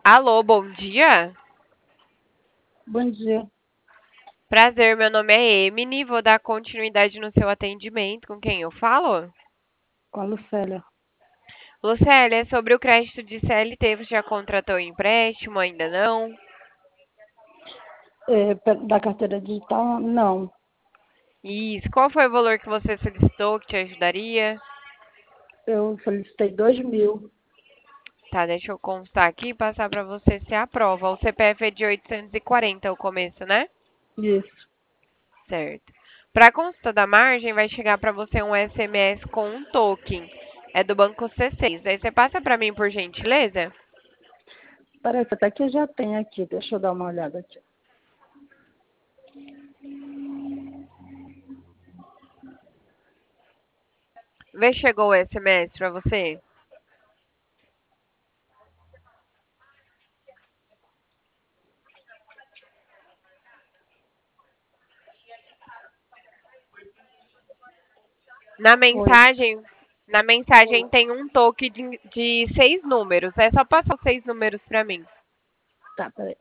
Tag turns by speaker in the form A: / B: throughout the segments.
A: Alô, bom dia.
B: Bom dia,
A: Prazer, meu nome é Emily. Vou dar continuidade no seu atendimento. Com quem eu falo?
B: com a Lucélia.
A: Lucélia, é sobre o crédito de CLT. Você já contratou o empréstimo? Ainda não?
B: Da carteira digital, não.
A: Isso. Qual foi o valor que você solicitou que te ajudaria?
B: Eu solicitei 2.000.
A: Tá, deixa eu constar aqui e passar para você se aprova. O CPF é de 840 o começo, né?
B: Isso.
A: Certo. Para consulta da margem, vai chegar para você um SMS com um token. É do banco C6. Aí você passa para mim, por gentileza?
B: Parece até que eu já tenho aqui. Deixa eu dar uma olhada aqui.
A: Vê se chegou o SMS pra você. Na
B: Oi.
A: mensagem, na mensagem tem um toque de 6 números. É só passar os 6 números pra mim.
B: Tá, peraí.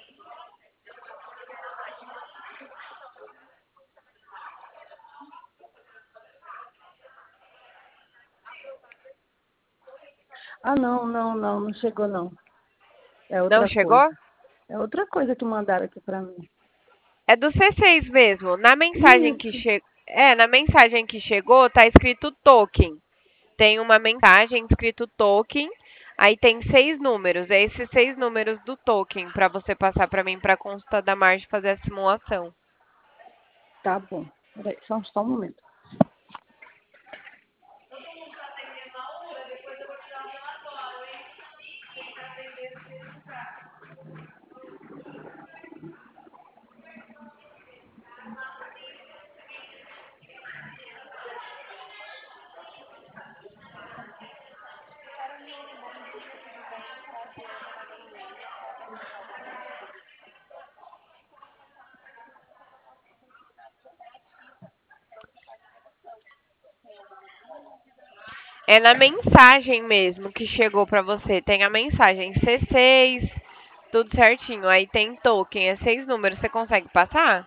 B: Ah, não chegou não. É
A: Não
B: outra coisa.
A: chegou?
B: É outra coisa que mandaram aqui pra mim.
A: É do C6 mesmo.
B: Isso.
A: Na mensagem que chegou tá escrito token. Tem uma mensagem escrito token. Aí tem 6 números. É esses 6 números do token pra você passar pra mim pra consulta da margem fazer a simulação.
B: Tá bom. Peraí, só um momento.
A: É na mensagem mesmo que chegou pra você. Tem a mensagem C6, tudo certinho. Aí tem token, é 6 números. Você consegue passar?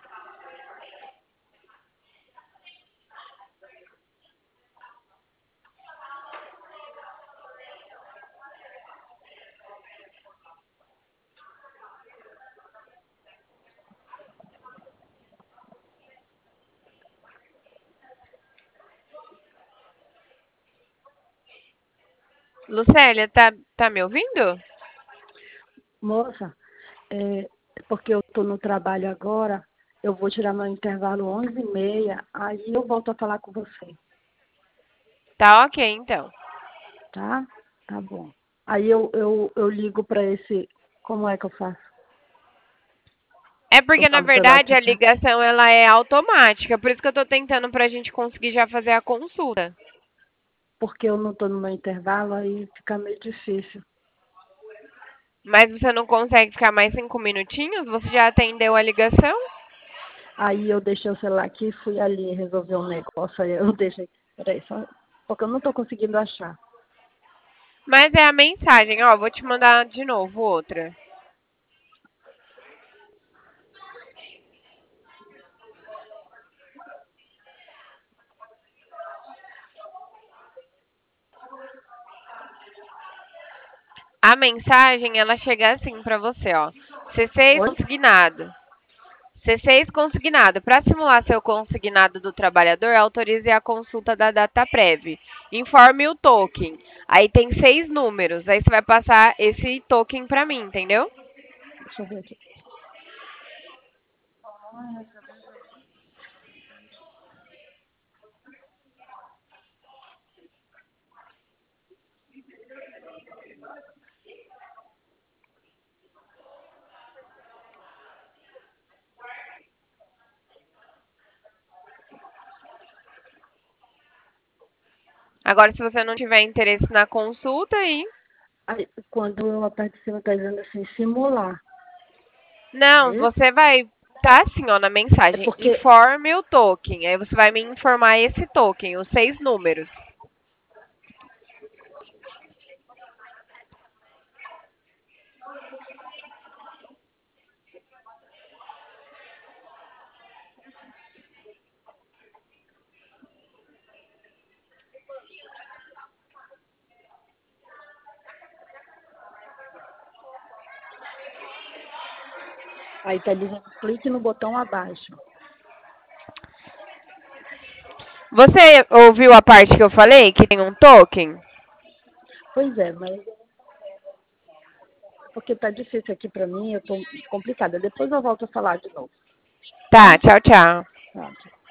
A: Lucélia, tá me ouvindo?
B: Moça, é porque eu tô no trabalho agora. Eu vou tirar meu intervalo 11h30. Aí eu volto a falar com você.
A: Tá ok, então.
B: Tá? Tá bom. Aí eu ligo para esse. Como é que eu faço?
A: É
B: Eu
A: porque, na
B: falo pelo
A: verdade, a
B: WhatsApp.
A: ligação ela é automática. Por isso que eu tô tentando pra gente conseguir já fazer a consulta.
B: Porque eu não estou no meu intervalo, aí fica meio difícil.
A: Mas você não consegue ficar mais 5 minutinhos? Você já atendeu a ligação?
B: Aí eu deixei o celular aqui, fui ali resolver um negócio, aí eu deixei. Peraí, só. Porque eu não estou conseguindo achar.
A: Mas é a mensagem, ó. Vou te mandar de novo outra. A mensagem, ela chega assim pra você, ó. C6
B: Oi?
A: consignado. C6 consignado. Para simular seu consignado do trabalhador, autorize a consulta da data prévia. Informe o token. Aí tem 6 números. Aí você vai passar esse token para mim, entendeu?
B: Deixa eu ver aqui.
A: Agora, se você não tiver interesse na consulta, aí.
B: Aí, quando eu aperto em cima, tá dizendo assim, simular. É
A: Não,
B: isso?
A: você vai. Tá assim, ó, na
B: É
A: mensagem.
B: porque.
A: Informe o token. Aí você vai me informar esse token, os 6 números.
B: Aí tá dizendo, clique no botão abaixo.
A: Você ouviu a parte que eu falei, que tem um token?
B: Pois é, mas porque tá difícil aqui pra mim, eu tô complicada. Depois eu volto a falar de novo,
A: Tá,
B: tá?
A: tchau, tchau.
B: Tá.